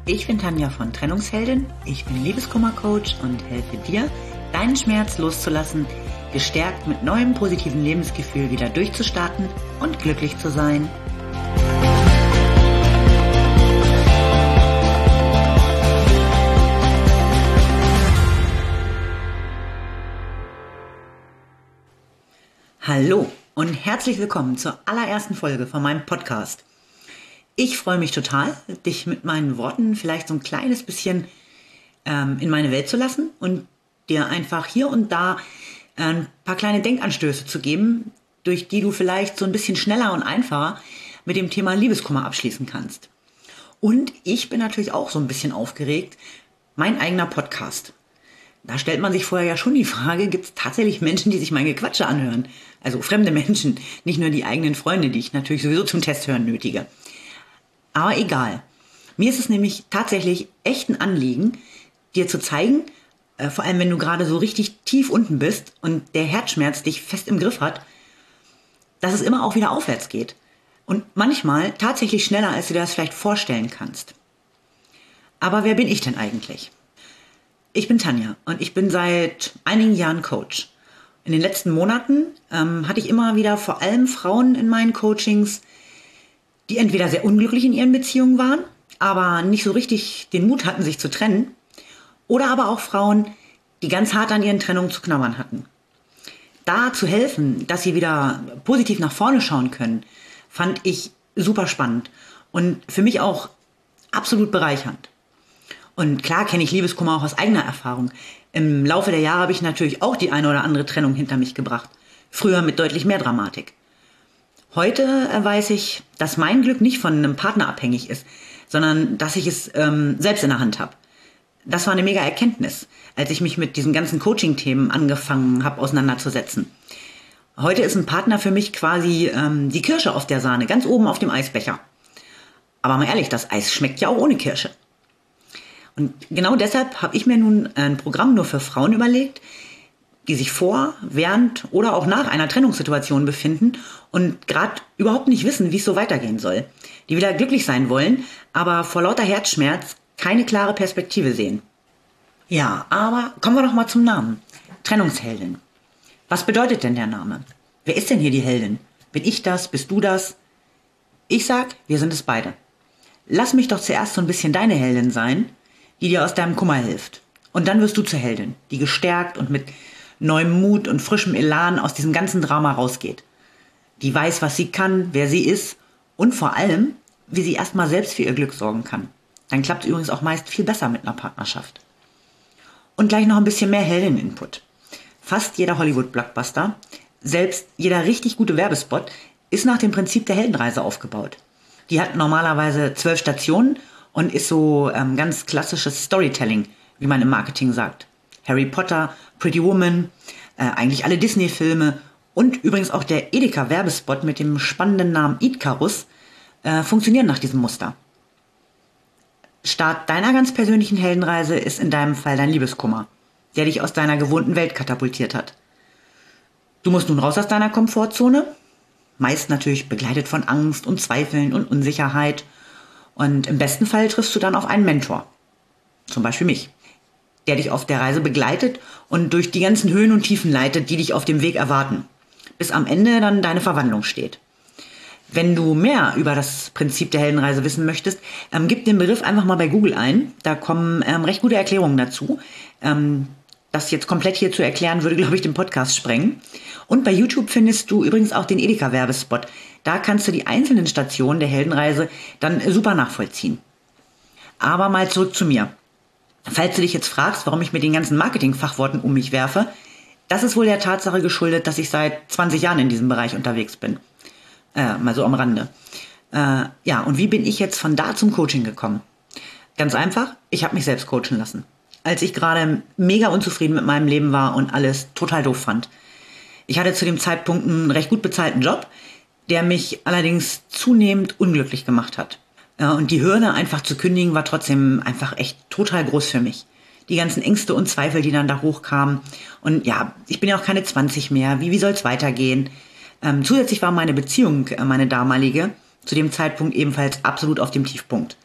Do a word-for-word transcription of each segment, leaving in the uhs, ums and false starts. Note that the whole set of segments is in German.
Ich bin Tanja von Trennungsheldin, ich bin Liebeskummer-Coach und helfe dir, deinen Schmerz loszulassen, gestärkt mit neuem positiven Lebensgefühl wieder durchzustarten und glücklich zu sein. Hallo und herzlich willkommen zur allerersten Folge von meinem Podcast. Ich freue mich total, dich mit meinen Worten vielleicht so ein kleines bisschen ähm, in meine Welt zu lassen und dir einfach hier und da ein paar kleine Denkanstöße zu geben, durch die du vielleicht so ein bisschen schneller und einfacher mit dem Thema Liebeskummer abschließen kannst. Und ich bin natürlich auch so ein bisschen aufgeregt, mein eigener Podcast. Da stellt man sich vorher ja schon die Frage, gibt es tatsächlich Menschen, die sich mein Gequatsche anhören? Also fremde Menschen, nicht nur die eigenen Freunde, die ich natürlich sowieso zum Test hören nötige. Aber egal. Mir ist es nämlich tatsächlich echt ein Anliegen, dir zu zeigen, äh, vor allem wenn du gerade so richtig tief unten bist und der Herzschmerz dich fest im Griff hat, dass es immer auch wieder aufwärts geht. Und manchmal tatsächlich schneller, als du dir das vielleicht vorstellen kannst. Aber wer bin ich denn eigentlich? Ich bin Tanja und ich bin seit einigen Jahren Coach. In den letzten Monaten ähm, hatte ich immer wieder vor allem Frauen in meinen Coachings, die entweder sehr unglücklich in ihren Beziehungen waren, aber nicht so richtig den Mut hatten, sich zu trennen, oder aber auch Frauen, die ganz hart an ihren Trennungen zu knabbern hatten. Da zu helfen, dass sie wieder positiv nach vorne schauen können, fand ich super spannend und für mich auch absolut bereichernd. Und klar kenne ich Liebeskummer auch aus eigener Erfahrung. Im Laufe der Jahre habe ich natürlich auch die eine oder andere Trennung hinter mich gebracht. Früher mit deutlich mehr Dramatik. Heute weiß ich, dass mein Glück nicht von einem Partner abhängig ist, sondern dass ich es ähm, selbst in der Hand habe. Das war eine mega Erkenntnis, als ich mich mit diesen ganzen Coaching-Themen angefangen habe auseinanderzusetzen. Heute ist ein Partner für mich quasi ähm, die Kirsche auf der Sahne, ganz oben auf dem Eisbecher. Aber mal ehrlich, das Eis schmeckt ja auch ohne Kirsche. Und genau deshalb habe ich mir nun ein Programm nur für Frauen überlegt, die sich vor, während oder auch nach einer Trennungssituation befinden und gerade überhaupt nicht wissen, wie es so weitergehen soll. Die wieder glücklich sein wollen, aber vor lauter Herzschmerz keine klare Perspektive sehen. Ja, aber kommen wir doch mal zum Namen. Trennungsheldin. Was bedeutet denn der Name? Wer ist denn hier die Heldin? Bin ich das? Bist du das? Ich sag, wir sind es beide. Lass mich doch zuerst so ein bisschen deine Heldin sein, die dir aus deinem Kummer hilft. Und dann wirst du zur Heldin, die gestärkt und mit neuem Mut und frischem Elan aus diesem ganzen Drama rausgeht. Die weiß, was sie kann, wer sie ist und vor allem, wie sie erstmal selbst für ihr Glück sorgen kann. Dann klappt es übrigens auch meist viel besser mit einer Partnerschaft. Und gleich noch ein bisschen mehr Heldin-Input. Fast jeder Hollywood-Blockbuster, selbst jeder richtig gute Werbespot, ist nach dem Prinzip der Heldenreise aufgebaut. Die hat normalerweise zwölf Stationen und ist so ähm, ganz klassisches Storytelling, wie man im Marketing sagt. Harry Potter, Pretty Woman, äh, eigentlich alle Disney-Filme und übrigens auch der Edeka-Werbespot mit dem spannenden Namen Icarus äh, funktionieren nach diesem Muster. Start deiner ganz persönlichen Heldenreise ist in deinem Fall dein Liebeskummer, der dich aus deiner gewohnten Welt katapultiert hat. Du musst nun raus aus deiner Komfortzone, meist natürlich begleitet von Angst und Zweifeln und Unsicherheit. Und im besten Fall triffst du dann auf einen Mentor, zum Beispiel mich, der dich auf der Reise begleitet und durch die ganzen Höhen und Tiefen leitet, die dich auf dem Weg erwarten, bis am Ende dann deine Verwandlung steht. Wenn du mehr über das Prinzip der Heldenreise wissen möchtest, ähm, gib den Begriff einfach mal bei Google ein. Da kommen ähm, recht gute Erklärungen dazu. Ähm, das jetzt komplett hier zu erklären, würde, glaube ich, den Podcast sprengen. Und bei YouTube findest du übrigens auch den Edeka-Werbespot. Da kannst du die einzelnen Stationen der Heldenreise dann super nachvollziehen. Aber mal zurück zu mir. Falls du dich jetzt fragst, warum ich mit den ganzen Marketing-Fachworten um mich werfe, das ist wohl der Tatsache geschuldet, dass ich seit zwanzig Jahren in diesem Bereich unterwegs bin. Äh, mal so am Rande. Äh, ja, und wie bin ich jetzt von da zum Coaching gekommen? Ganz einfach, ich habe mich selbst coachen lassen. Als ich gerade mega unzufrieden mit meinem Leben war und alles total doof fand. Ich hatte zu dem Zeitpunkt einen recht gut bezahlten Job, der mich allerdings zunehmend unglücklich gemacht hat. Ja, und die Hürde, einfach zu kündigen, war trotzdem einfach echt total groß für mich. Die ganzen Ängste und Zweifel, die dann da hochkamen. Und ja, ich bin ja auch keine zwanzig mehr. Wie, wie soll es weitergehen? Ähm, zusätzlich war meine Beziehung, äh, meine damalige, zu dem Zeitpunkt ebenfalls absolut auf dem Tiefpunkt.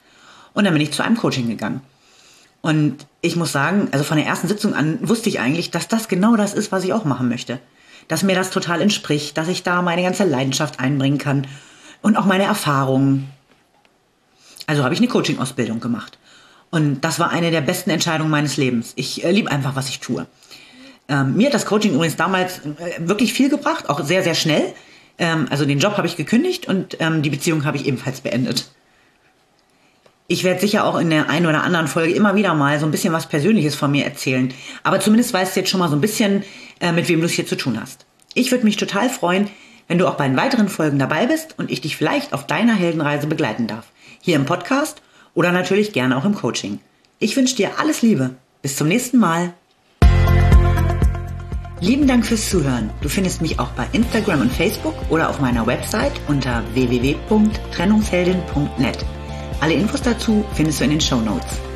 Und dann bin ich zu einem Coaching gegangen. Und ich muss sagen, also von der ersten Sitzung an wusste ich eigentlich, dass das genau das ist, was ich auch machen möchte. Dass mir das total entspricht, dass ich da meine ganze Leidenschaft einbringen kann und auch meine Erfahrungen. Also habe ich eine Coaching-Ausbildung gemacht. Und das war eine der besten Entscheidungen meines Lebens. Ich äh, liebe einfach, was ich tue. Ähm, mir hat das Coaching übrigens damals äh, wirklich viel gebracht, auch sehr, sehr schnell. Ähm, also den Job habe ich gekündigt und ähm, die Beziehung habe ich ebenfalls beendet. Ich werde sicher auch in der einen oder anderen Folge immer wieder mal so ein bisschen was Persönliches von mir erzählen. Aber zumindest weißt du jetzt schon mal so ein bisschen, äh, mit wem du es hier zu tun hast. Ich würde mich total freuen, wenn du auch bei den weiteren Folgen dabei bist und ich dich vielleicht auf deiner Heldenreise begleiten darf. Hier im Podcast oder natürlich gerne auch im Coaching. Ich wünsche dir alles Liebe. Bis zum nächsten Mal. Lieben Dank fürs Zuhören. Du findest mich auch bei Instagram und Facebook oder auf meiner Website unter w w w punkt trennungsheldin punkt net. Alle Infos dazu findest du in den Shownotes.